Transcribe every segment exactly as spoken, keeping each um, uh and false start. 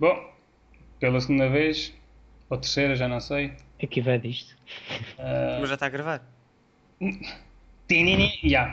Bom, pela segunda vez, ou terceira, já não sei. Aqui vai disto. Mas já está a gravar. Tinini, já.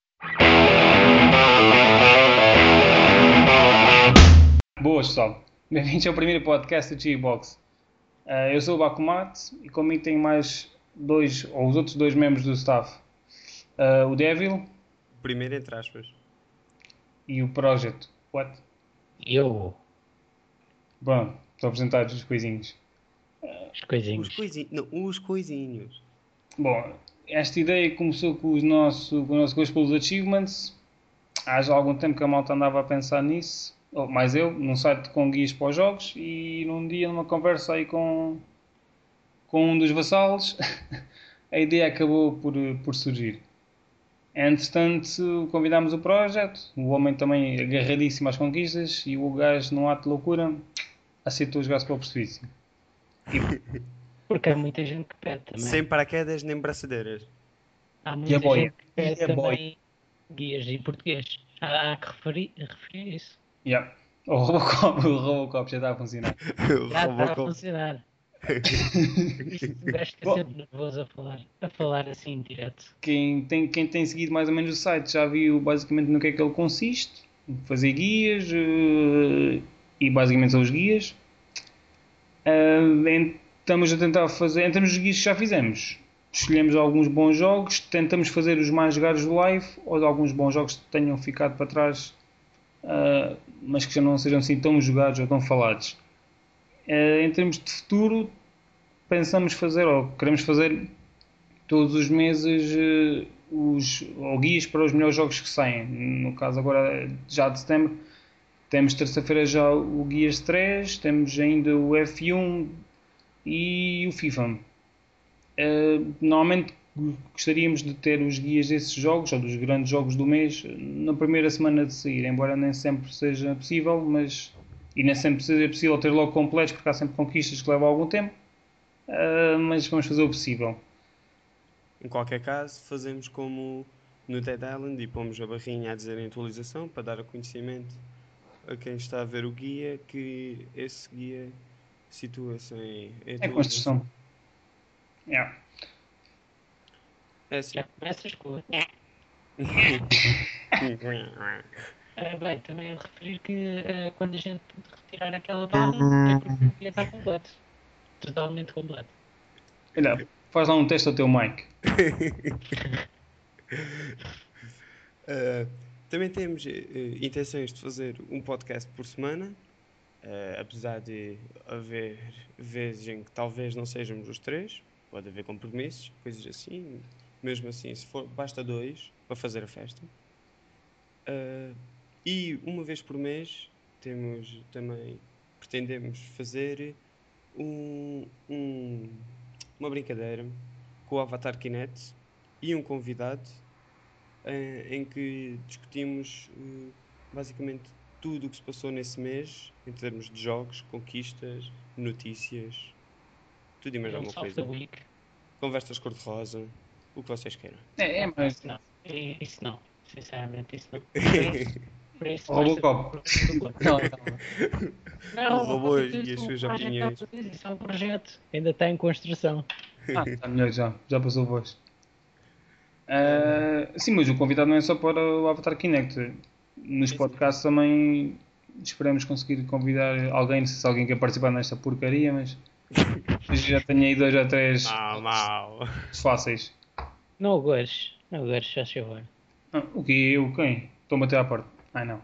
Boas, pessoal. Bem-vindos ao primeiro podcast do G-Box. Uh, eu sou o Bakumat e comigo tenho mais dois, ou os outros dois membros do staff. Uh, o Devil Primeiro entre aspas. e o Project. What? Eu, Bom, estou a apresentar os coisinhos. os Os coisinhos. coisinhos. Não, os coisinhos. Bom, esta ideia começou com, os nosso, com o nosso gosto pelos achievements. Há já algum tempo que a malta andava a pensar nisso, ou mais eu, num site com guias para os jogos, e num dia, numa conversa aí com, com um dos vassalos, a ideia acabou por, por surgir. Entretanto, convidámos o projeto, o homem também agarradíssimo às conquistas, e o gajo, num ato de loucura, aceitou jogar-se para o precipício. Porque há muita gente que pede também. Sem paraquedas nem braçadeiras. Há muita Yeah, boy. gente que pede Yeah, boy. também guias em português. Há, há que referir, referir isso. Yeah. O Robocop, o Robocop já está a funcionar. Já está a Robocop. funcionar. Isto o gajo fica Bom. sempre nervoso a falar, a falar assim em direto. Quem tem, quem tem seguido mais ou menos o site já viu basicamente no que é que ele consiste. Fazer guias uh, e basicamente são os guias. Uh, estamos a tentar fazer, em termos de guias que já fizemos, escolhemos alguns bons jogos, tentamos fazer os mais jogados do live ou de alguns bons jogos que tenham ficado para trás, uh, mas que já não sejam assim tão jogados ou tão falados. Uh, em termos de futuro, pensamos fazer, ou queremos fazer todos os meses uh, os, ou guias para os melhores jogos que saem. No caso agora já de setembro temos terça-feira já o Guias três, temos ainda o F um e o FIFA. Uh, normalmente gostaríamos de ter os guias desses jogos, ou dos grandes jogos do mês, na primeira semana de sair, embora nem sempre seja possível, mas e nem sempre seja possível ter logo completos, porque há sempre conquistas que levam algum tempo, uh, mas vamos fazer o possível. Em qualquer caso, fazemos como no Dead Island e pomos a barrinha a dizer em atualização para dar a conhecimento a quem está a ver o guia que esse guia situa-se em É atualização. construção. Yeah. É assim. Já começas com o... Ah, bem, também a referir que ah, quando a gente retirar aquela barra é porque o guia está completo. Totalmente completo. Olha, faz lá um teste ao teu mic. Uh, também temos uh, intenções de fazer um podcast por semana, uh, apesar de haver vezes em que talvez não sejamos os três, pode haver compromissos, coisas assim. Mesmo assim, se for, basta dois para fazer a festa. Uh, e uma vez por mês temos também, pretendemos fazer um, um, uma brincadeira com o Avatar Kinect e um convidado em, em que discutimos uh, basicamente tudo o que se passou nesse mês em termos de jogos, conquistas, notícias, tudo e mais Um alguma soft coisa. week. Conversas cor-de-rosa, o que vocês queiram. É, é Não, mais. isso não. I- Isso não. Sinceramente, isso não. Por isso, O Robocop. Calma, calma. Não, O robô isso e as é um suas projeto, opiniões. Isso é um projeto. Ainda está em construção. Ah, está melhor já. Já passou a voz. Uh, sim, mas o convidado não é só para o Avatar Kinect. Nos Sim, sim. podcasts também esperamos conseguir convidar alguém, não sei se alguém quer participar nesta porcaria, mas mas já tenho aí dois ou três Mal, mal. fáceis. Não o gores. Não o gores, já chegou. Ah, o quê? Eu quem? Estou a bater à porta. Ai não.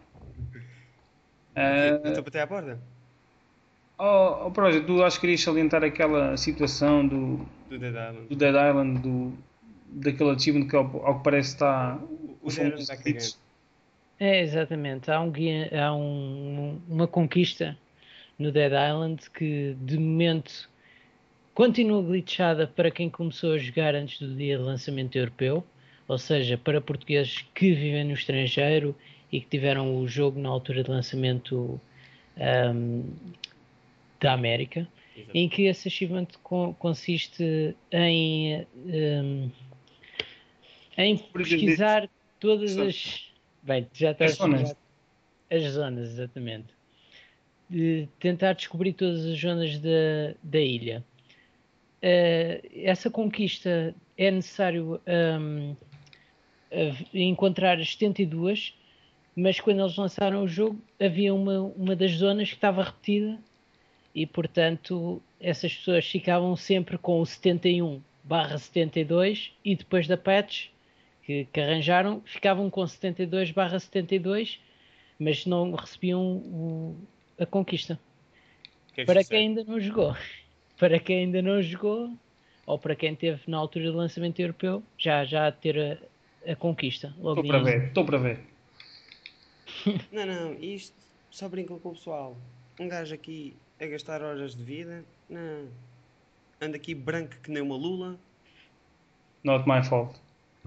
Eu estou Uh, a bater à porta oh, oh, Projeto, tu acho que querias salientar aquela situação do, do Dead Island. do Dead Island, do, daquele achievement que ao, ao que parece está O, o os Darren famosos está glitches. cagando. É, exatamente. Há, um, guia- há um- uma conquista no Dead Island que, de momento, continua glitchada para quem começou a jogar antes do dia de lançamento europeu, ou seja, para portugueses que vivem no estrangeiro e que tiveram o jogo na altura de lançamento ahm, da América, Exato. em que esse achievement con- consiste em, ahm, em pesquisar todas as... Bem, já As estás... zonas. já- as zonas, exatamente. de tentar descobrir todas as zonas da, da ilha. Uh, essa conquista é necessário um, encontrar as setenta e duas, mas quando eles lançaram o jogo havia uma, uma das zonas que estava repetida e portanto essas pessoas ficavam sempre com o setenta e um barra setenta e dois e depois da patch que, que arranjaram ficavam com setenta e dois barra setenta e dois, mas não recebiam o, a conquista. Que é Para que quem ainda não jogou, para quem ainda não jogou, ou para quem teve na altura do lançamento europeu, já já ter a, a conquista. Logo Estou para de ver, estou para ver. Não, não, isto só brincam com o pessoal. Um gajo aqui a gastar horas de vida, não. Anda aqui branco que nem uma lula. Not my fault.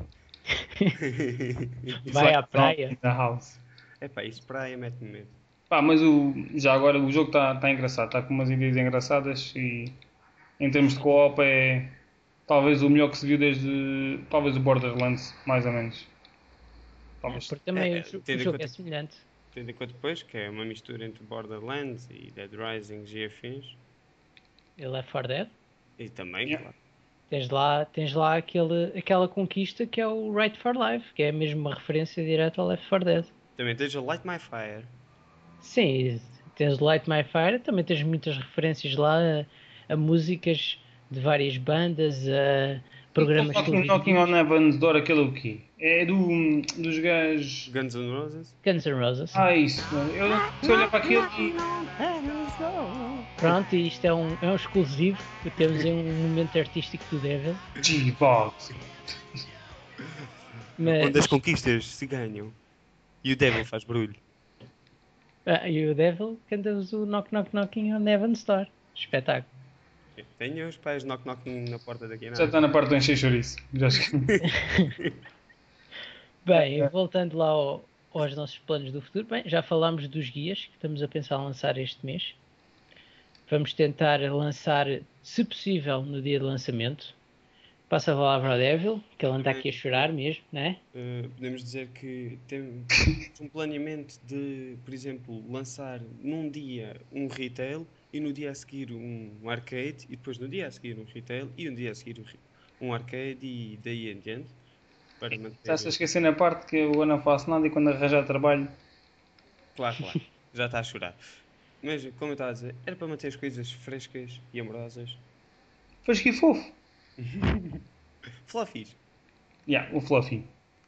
It's vai like à praia. in the house. Epá, isso praia mete-me medo. Pá, mas o, já agora o jogo está tá engraçado, está com umas ideias engraçadas e em termos de co-op é talvez o melhor que se viu desde talvez o Borderlands, mais ou menos. Talvez. Porque também É, o, jo- o tendo em jogo conta- é semelhante. Tendo em conta depois que é uma mistura entre Borderlands e Dead Rising e afins. E Left four Dead. E também, Yeah. claro. Tens lá, tens lá aquele, aquela conquista que é o Right for Life, que é mesmo uma referência direta ao Left four Dead. Também tens o Light My Fire. Sim, tens o Light My Fire, também tens muitas referências lá a, a músicas de várias bandas, a programas Knocking, Knocking televisivos. on Heaven's Door, aquele o quê? É do, dos gajos. Guns N' Roses. Guns N' Roses. Ah, isso, mano. Eu não sei olhar para aquilo e. Pronto, e isto é um, é um exclusivo que temos em um momento artístico do Devil. G-Box. Mas, Onde as conquistas se ganham. E o Devil faz barulho. ah, e o Devil canta-vos o Knock Knock Knocking on Heaven's Door. Espetáculo. Tenho os pais knock knocking na porta daqui, não Já está na parte do encher chouriço. Já Bem, voltando lá ao, aos nossos planos do futuro, bem, já falámos dos guias que estamos a pensar lançar este mês. Vamos tentar lançar, se possível, no dia de lançamento. Passa a palavra ao Devil, que ele anda aqui a chorar mesmo, né? Uh, podemos dizer que temos um planeamento de, por exemplo, lançar num dia um retail e no dia a seguir um arcade e depois no dia a seguir um retail e no dia a seguir um, re- um arcade e daí em diante para manter... Estás a esquecer na parte que eu não faço nada e quando arranjar trabalho. Claro, claro, já está a chorar. Mas, como eu estava a dizer, era para manter as coisas frescas e amorosas. Faz que fofo. Fluffies. Yeah, o Fluffy.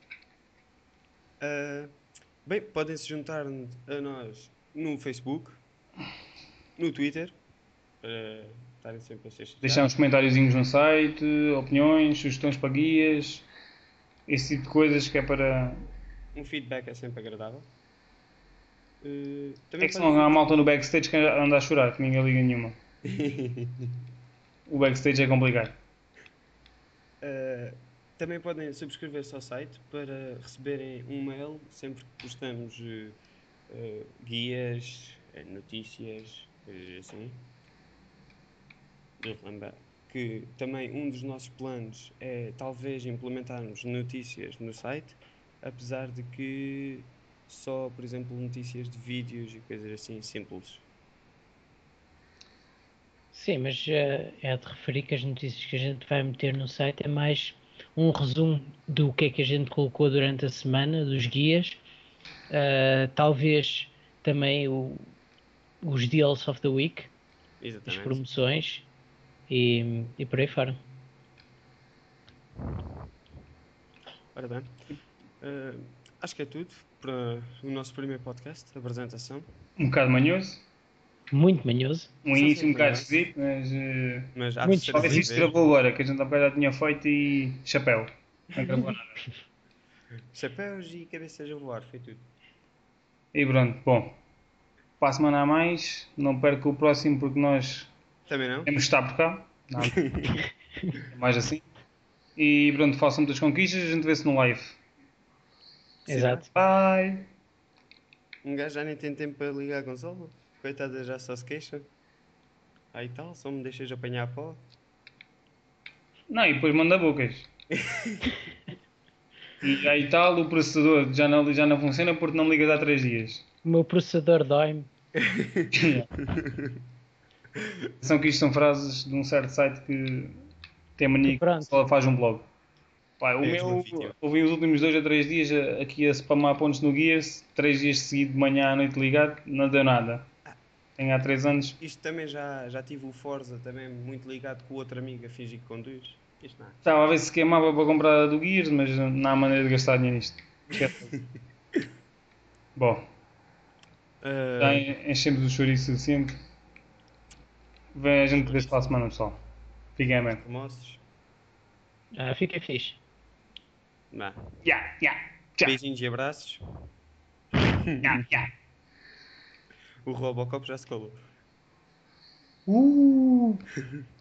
Uh, bem, podem-se juntar a nós no Facebook, no Twitter, para estarem sempre a ser Deixar chateados. uns comentáriozinhos no site, opiniões, sugestões para guias, esse tipo de coisas que é para. Um feedback é sempre agradável. Uh, É também que senão há malta no backstage que anda a chorar, que ninguém liga nenhuma. podem... O backstage é complicado. Uh, também podem subscrever-se ao site para receberem um mail sempre que postamos uh, uh, guias, uh, notícias, coisas assim. De relembrar que também um dos nossos planos é talvez implementarmos notícias no site, apesar de que só, por exemplo, notícias de vídeos e coisas assim simples. Sim, mas uh, é de referir que as notícias que a gente vai meter no site é mais um resumo do que é que a gente colocou durante a semana, dos guias, uh, talvez também o, os deals of the week, as Exatamente. promoções e, e por aí fora. Ora bem, uh, acho que é tudo para o nosso primeiro podcast, apresentação. Um bocado manhoso, Muito manhoso. um São início um sempre bocado manhosos. esquisito, mas. Uh, Mas há de Muito ser talvez dessa isto vez. travou agora, que a gente há bocado já tinha feito e. chapéu. Não gravou nada. Chapéus e cabeças a voar, foi tudo. E pronto, bom. Para a semana a mais, não perca o próximo porque nós Também não? temos de estar por cá. Nada. É mais assim. E pronto, façam muitas conquistas, a gente vê-se no live. Exato. Bye! Um gajo já nem tem tempo para ligar a consola. Coitada, já só se queixa. Aí tal, só me deixas apanhar pó. Não, e depois manda bocas. E aí tal, o processador já não, já não funciona porque não ligas há três dias. O meu processador dói-me. São que isto são frases de um certo site que tem mania que só faz um blog. Pá, o És uma meu, vítima. ouvi os últimos dois a três dias a- aqui a spamar pontos no Gears, três dias seguidos de manhã à noite ligado, não deu nada. Tenho há três anos. Isto também já, já tive o Forza também muito ligado com o outro amigo a fingir que conduz. Isto não. Estava a ver se queimava para comprar a do Gears, mas não há maneira de gastar dinheiro nisto. Esquece. Bom, já Ah, en- enchemos o chouriço suficiente. Vem a gente ver-se para a semana, pessoal. Fiquem bem. almoços. Ah, fica fixe. Vá. Ya, ya, tchau. Beijinhos e abraços. Ya, ya. O Robocop já se colou. Uh!